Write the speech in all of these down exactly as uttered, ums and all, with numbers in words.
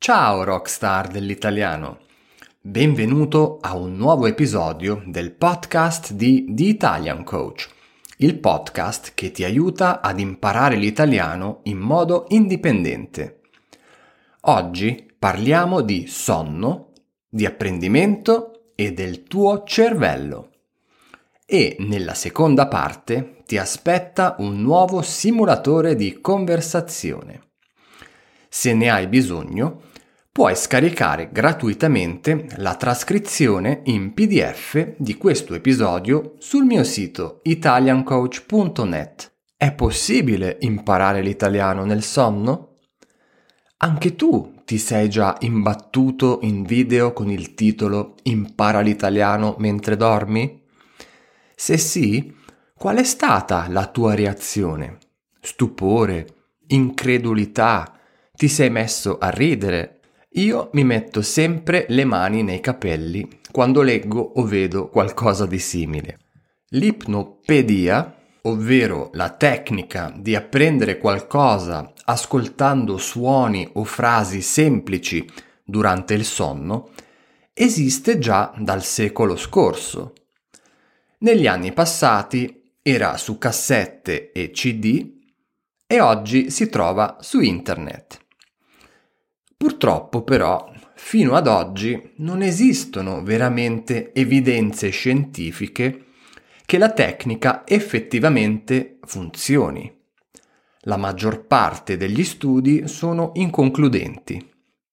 Ciao rockstar dell'italiano, benvenuto a un nuovo episodio del podcast di The Italian Coach, il podcast che ti aiuta ad imparare l'italiano in modo indipendente. Oggi parliamo di sonno, di apprendimento e del tuo cervello. E nella seconda parte ti aspetta un nuovo simulatore di conversazione. Se ne hai bisogno, puoi scaricare gratuitamente la trascrizione in P D F di questo episodio sul mio sito italian coach punto net. È possibile imparare l'italiano nel sonno? Anche tu ti sei già imbattuto in video con il titolo Impara l'italiano mentre dormi? Se sì, qual è stata la tua reazione? Stupore? Incredulità? Ti sei messo a ridere? Io mi metto sempre le mani nei capelli quando leggo o vedo qualcosa di simile. L'ipnopedia, ovvero la tecnica di apprendere qualcosa ascoltando suoni o frasi semplici durante il sonno, esiste già dal secolo scorso. Negli anni passati era su cassette e C D e oggi si trova su internet. Purtroppo però, fino ad oggi non esistono veramente evidenze scientifiche che la tecnica effettivamente funzioni. La maggior parte degli studi sono inconcludenti.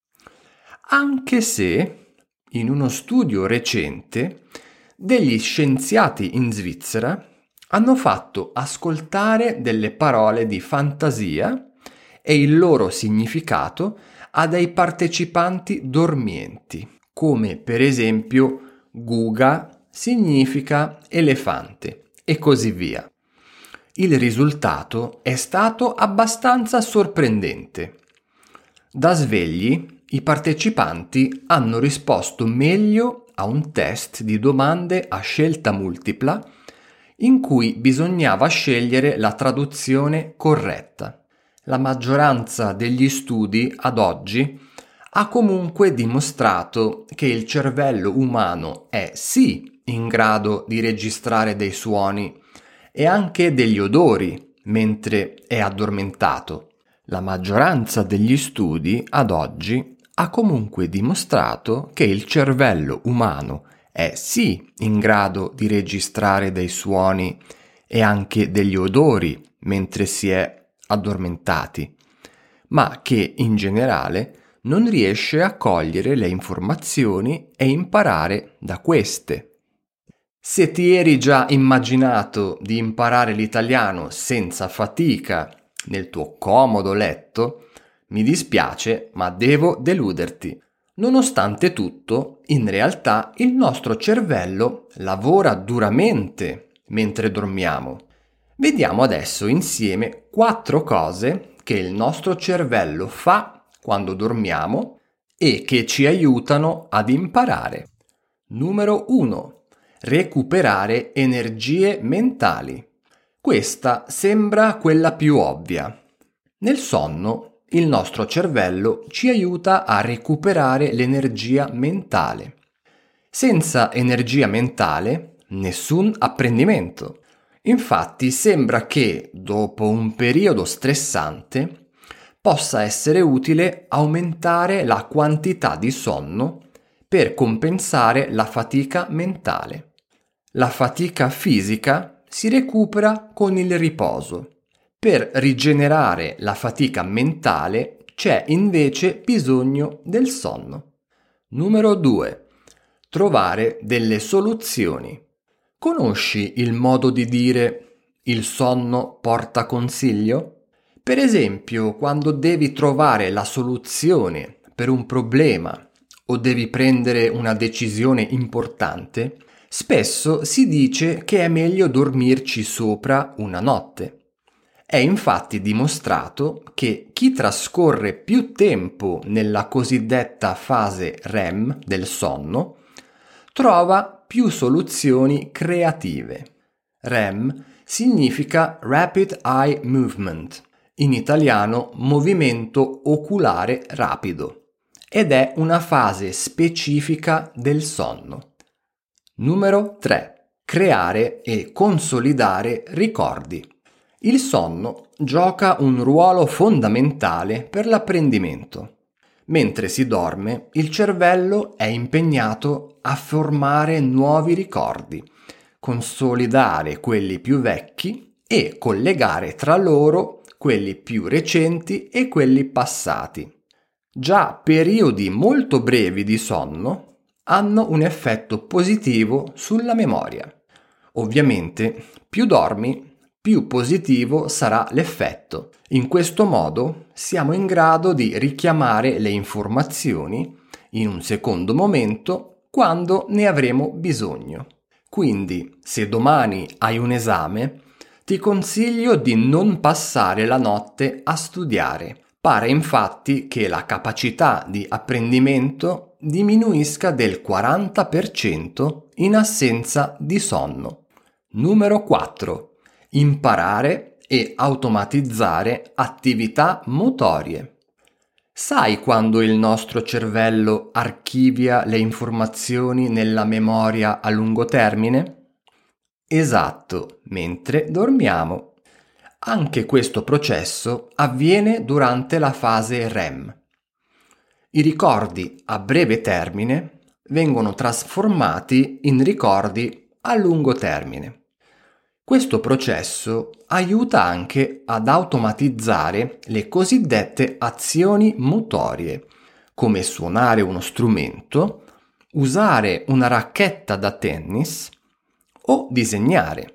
Anche se, in uno studio recente, degli scienziati in Svizzera hanno fatto ascoltare delle parole di fantasia e il loro significato a dei partecipanti dormienti, come per esempio Guga significa elefante e così via. Il risultato è stato abbastanza sorprendente. Da svegli, i partecipanti hanno risposto meglio a un test di domande a scelta multipla in cui bisognava scegliere la traduzione corretta. La maggioranza degli studi ad oggi ha comunque dimostrato che il cervello umano è sì in grado di registrare dei suoni e anche degli odori mentre è addormentato. La maggioranza degli studi ad oggi ha comunque dimostrato che il cervello umano è sì in grado di registrare dei suoni e anche degli odori mentre si è addormentati, ma che in generale non riesce a cogliere le informazioni e imparare da queste. Se ti eri già immaginato di imparare l'italiano senza fatica nel tuo comodo letto, mi dispiace, ma devo deluderti. Nonostante tutto, in realtà il nostro cervello lavora duramente mentre dormiamo. Vediamo adesso insieme quattro cose che il nostro cervello fa quando dormiamo e che ci aiutano ad imparare. Numero uno. Recuperare energie mentali. Questa sembra quella più ovvia. Nel sonno, il nostro cervello ci aiuta a recuperare l'energia mentale. Senza energia mentale, nessun apprendimento. Infatti sembra che, dopo un periodo stressante, possa essere utile aumentare la quantità di sonno per compensare la fatica mentale. La fatica fisica si recupera con il riposo. Per rigenerare la fatica mentale c'è invece bisogno del sonno. Numero due. Trovare delle soluzioni. Conosci il modo di dire il sonno porta consiglio? Per esempio, quando devi trovare la soluzione per un problema o devi prendere una decisione importante, spesso si dice che è meglio dormirci sopra una notte. È infatti dimostrato che chi trascorre più tempo nella cosiddetta fase R E M del sonno trova più soluzioni creative. R E M significa Rapid Eye Movement, in italiano movimento oculare rapido. ed è una fase specifica del sonno. Numero tre. Creare e consolidare ricordi. Il sonno gioca un ruolo fondamentale per l'apprendimento. Mentre si dorme, il cervello è impegnato a formare nuovi ricordi, consolidare quelli più vecchi e collegare tra loro quelli più recenti e quelli passati. Già periodi molto brevi di sonno hanno un effetto positivo sulla memoria. Ovviamente, più dormi, più positivo sarà l'effetto. In questo modo siamo in grado di richiamare le informazioni in un secondo momento quando ne avremo bisogno. Quindi, se domani hai un esame, ti consiglio di non passare la notte a studiare. Pare infatti che la capacità di apprendimento diminuisca del quaranta per cento in assenza di sonno. Numero quattro. Imparare e automatizzare attività motorie. Sai quando il nostro cervello archivia le informazioni nella memoria a lungo termine? Esatto, mentre dormiamo. Anche questo processo avviene durante la fase R E M. I ricordi a breve termine vengono trasformati in ricordi a lungo termine. Questo processo aiuta anche ad automatizzare le cosiddette azioni motorie, come suonare uno strumento, usare una racchetta da tennis o disegnare.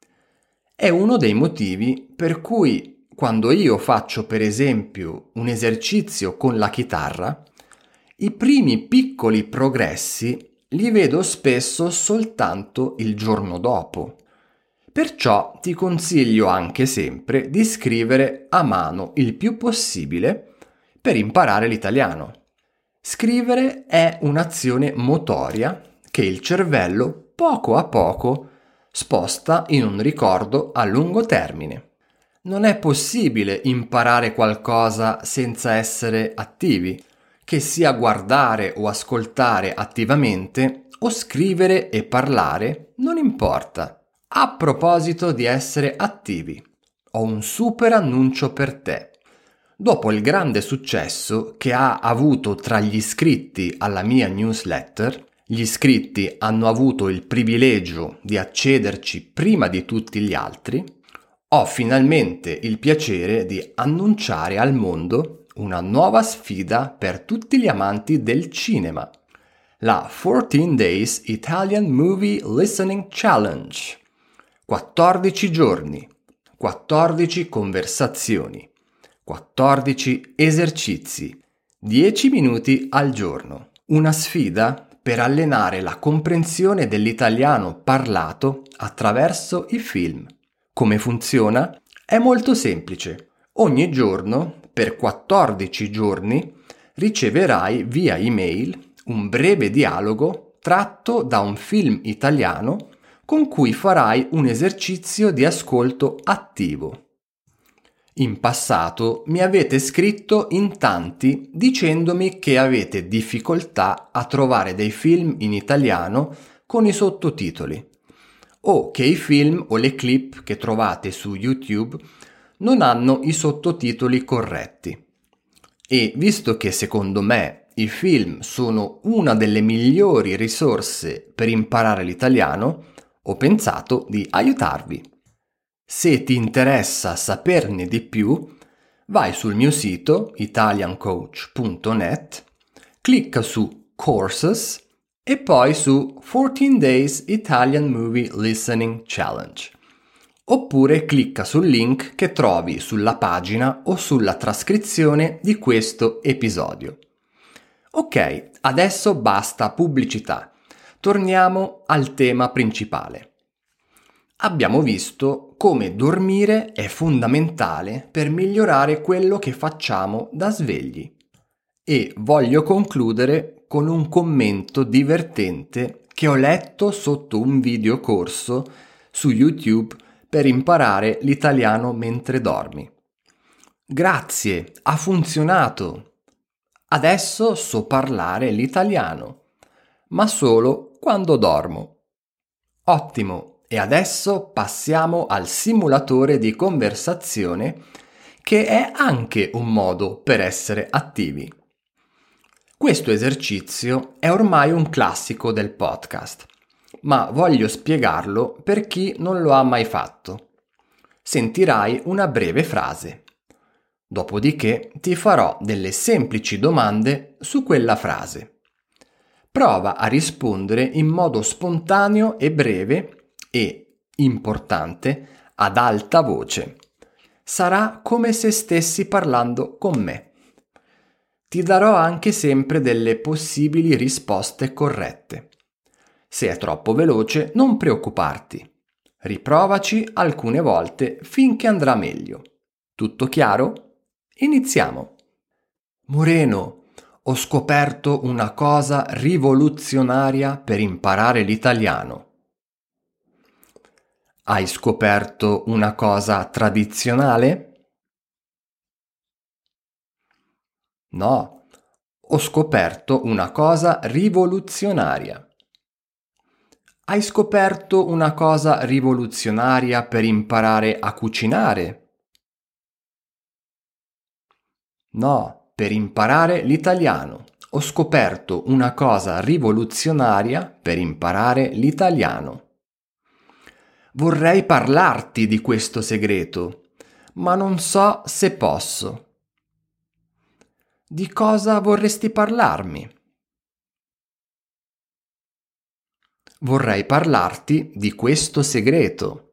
È uno dei motivi per cui quando io faccio per esempio un esercizio con la chitarra, i primi piccoli progressi li vedo spesso soltanto il giorno dopo. Perciò ti consiglio anche sempre di scrivere a mano il più possibile per imparare l'italiano. Scrivere è un'azione motoria che il cervello poco a poco sposta in un ricordo a lungo termine. Non è possibile imparare qualcosa senza essere attivi, che sia guardare o ascoltare attivamente o scrivere e parlare, non importa. A proposito di essere attivi, ho un super annuncio per te. Dopo il grande successo che ha avuto tra gli iscritti alla mia newsletter, gli iscritti hanno avuto il privilegio di accederci prima di tutti gli altri, ho finalmente il piacere di annunciare al mondo una nuova sfida per tutti gli amanti del cinema, la quattordici Days Italian Movie Listening Challenge. quattordici giorni, quattordici conversazioni, quattordici esercizi, dieci minuti al giorno. Una sfida per allenare la comprensione dell'italiano parlato attraverso i film. Come funziona? È molto semplice. Ogni giorno, per quattordici giorni, riceverai via email un breve dialogo tratto da un film italiano con cui farai un esercizio di ascolto attivo. In passato mi avete scritto in tanti dicendomi che avete difficoltà a trovare dei film in italiano con i sottotitoli, o che i film o le clip che trovate su YouTube non hanno i sottotitoli corretti. E visto che secondo me i film sono una delle migliori risorse per imparare l'italiano, ho pensato di aiutarvi. Se ti interessa saperne di più, vai sul mio sito italian coach punto net, clicca su Courses e poi su quattordici Days Italian Movie Listening Challenge. Oppure clicca sul link che trovi sulla pagina o sulla trascrizione di questo episodio. Ok, adesso basta pubblicità. Torniamo al tema principale. Abbiamo visto come dormire è fondamentale per migliorare quello che facciamo da svegli. E voglio concludere con un commento divertente che ho letto sotto un videocorso su YouTube per imparare l'italiano mentre dormi. Grazie, ha funzionato! Adesso so parlare l'italiano, ma solo quando dormo. Ottimo, e adesso passiamo al simulatore di conversazione, che è anche un modo per essere attivi. Questo esercizio è ormai un classico del podcast, ma voglio spiegarlo per chi non lo ha mai fatto. Sentirai una breve frase. Dopodiché ti farò delle semplici domande su quella frase. Prova a rispondere in modo spontaneo e breve e, importante, ad alta voce. Sarà come se stessi parlando con me. Ti darò anche sempre delle possibili risposte corrette. Se è troppo veloce, non preoccuparti. Riprovaci alcune volte finché andrà meglio. Tutto chiaro? Iniziamo. Moreno, ho scoperto una cosa rivoluzionaria per imparare l'italiano. Hai scoperto una cosa tradizionale? No, ho scoperto una cosa rivoluzionaria. Hai scoperto una cosa rivoluzionaria per imparare a cucinare? No, per imparare l'italiano. Ho scoperto una cosa rivoluzionaria per imparare l'italiano. Vorrei parlarti di questo segreto, ma non so se posso. Di cosa vorresti parlarmi? Vorrei parlarti di questo segreto.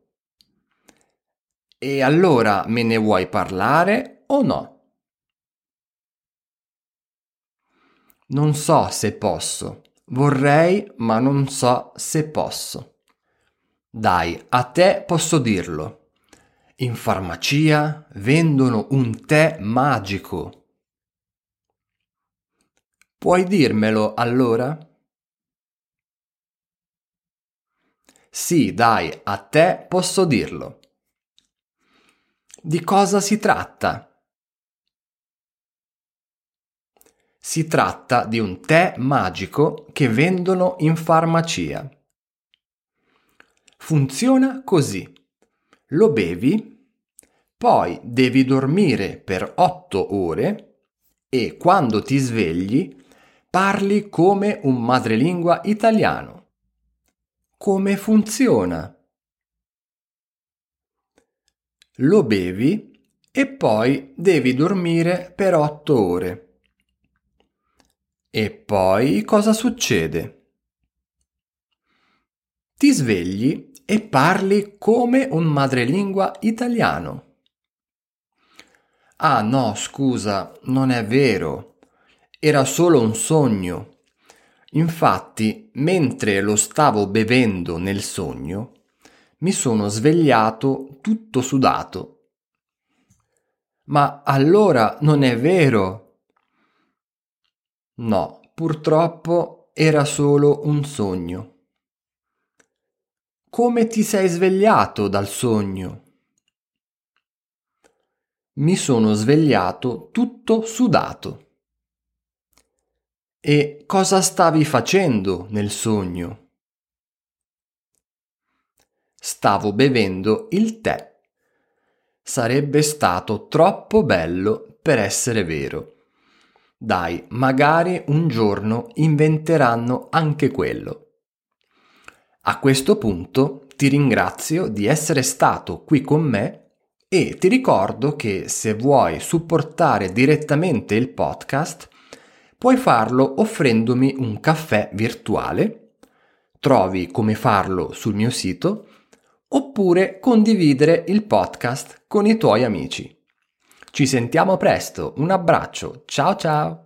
E allora me ne vuoi parlare o no? Non so se posso. Vorrei, ma non so se posso. Dai, a te posso dirlo. In farmacia vendono un tè magico. Puoi dirmelo allora? Sì, dai, a te posso dirlo. Di cosa si tratta? Si tratta di un tè magico che vendono in farmacia. Funziona così. Lo bevi, poi devi dormire per otto ore e quando ti svegli parli come un madrelingua italiano. Come funziona? Lo bevi e poi devi dormire per otto ore. E poi cosa succede? Ti svegli e parli come un madrelingua italiano. Ah no, scusa, non è vero. Era solo un sogno. Infatti, mentre lo stavo bevendo nel sogno, mi sono svegliato tutto sudato. Ma allora non è vero? No, purtroppo era solo un sogno. Come ti sei svegliato dal sogno? Mi sono svegliato tutto sudato. E cosa stavi facendo nel sogno? Stavo bevendo il tè. Sarebbe stato troppo bello per essere vero. Dai, magari un giorno inventeranno anche quello. A questo punto ti ringrazio di essere stato qui con me e ti ricordo che se vuoi supportare direttamente il podcast, puoi farlo offrendomi un caffè virtuale, trovi come farlo sul mio sito, oppure condividere il podcast con i tuoi amici. Ci sentiamo presto, un abbraccio, ciao ciao!